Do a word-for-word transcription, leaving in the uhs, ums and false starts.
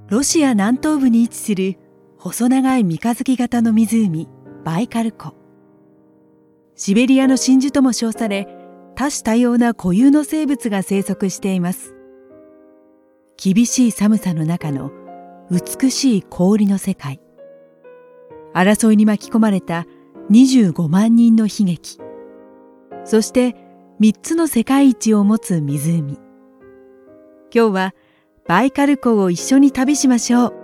ロシア南東部に位置する細長い三日月型の湖バイカル湖。シベリアの真珠とも称され、多種多様な固有の生物が生息しています。厳しい寒さの中の美しい氷の世界。争いに巻き込まれたにじゅうごまんにんの悲劇。そしてみっつの世界一を持つ湖。今日はバイカル湖を一緒に旅しましょう。